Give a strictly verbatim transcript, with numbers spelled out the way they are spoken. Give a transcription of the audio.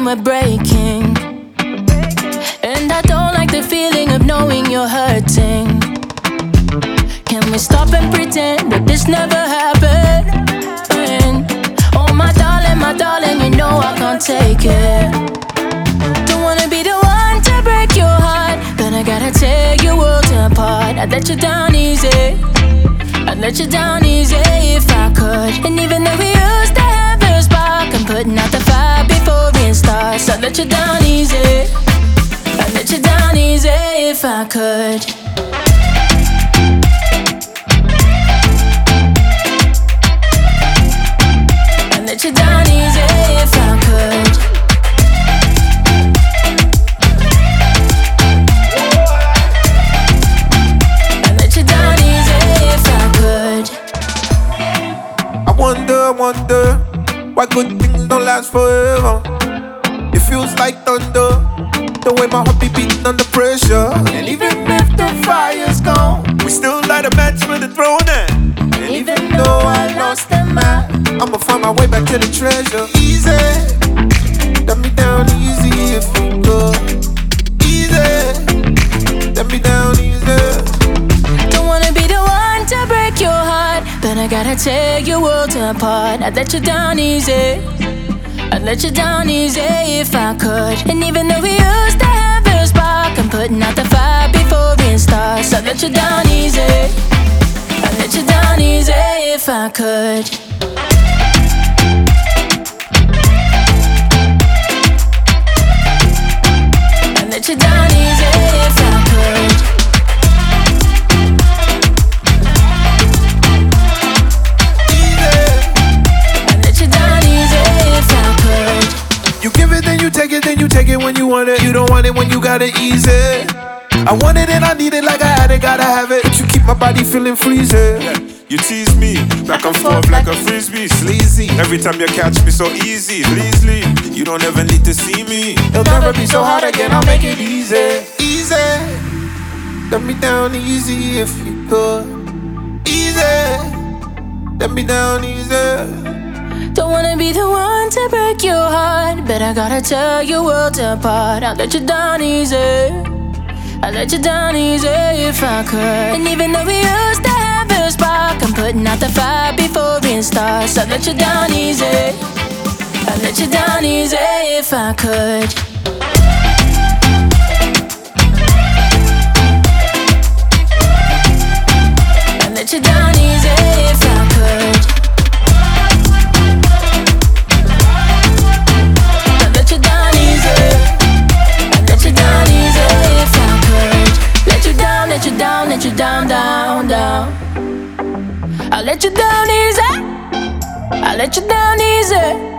we're breaking, and I don't like the feeling of knowing you're hurting. Can we stop and pretend that this never happened? Oh my darling, my darling, you know I can't take it. Don't wanna be the one to break your heart, but I gotta tear your world apart. I'd let you down easy, I'd let you down easy if I could. And even though we used to have a spark, I'm putting out the fire before it starts. I'd let you down easy, I'd let you down easy if I could. I'd let you down easy if I could. I'd let you down easy if I could. I wonder, I wonder why good things don't last forever. It feels like thunder, the way my heart be beating under pressure. And even if the fire's gone, we still light a match for the throne. And even though I lost the map, I'ma find my way back to the treasure. Easy, let me down easy if you could. Easy, let me down easy. Don't wanna be the one to break your heart, but I gotta tear your world apart. I'd let you down easy, I'd let you down easy if I could. And even though we used to have a spark, I'm putting out the fire before it starts. I'd let you down easy, I'd let you down easy if I could. I'd let you down easy if I could. I'd let you down easy if I could. You give it, then you take it, then you take it when you want it. You don't want it when you got it easy. I want it and I need it like I had it, gotta have it. But you keep my body feeling freezy. Yeah, you tease me back and forth like a frisbee, sleazy. Every time you catch me so easy, please leave. You don't ever need to see me. It'll never be so hard again, I'll make it easy. Easy, let me down easy if you could. Easy, let me down easy. Don't wanna be the one to break your heart, but I gotta tear your world apart. I'll let you down easy, I'll let you down easy if I could. And even though we used to have a spark, I'm putting out the fire before it starts. I'll let you down easy, I'll let you down easy if I could. I'll let you down easy if I could. I'll let you down easy, I'll let you down easy if I could. Let you down, let you down, let you down, down, down. I'll let you down easy, I'll let you down easy.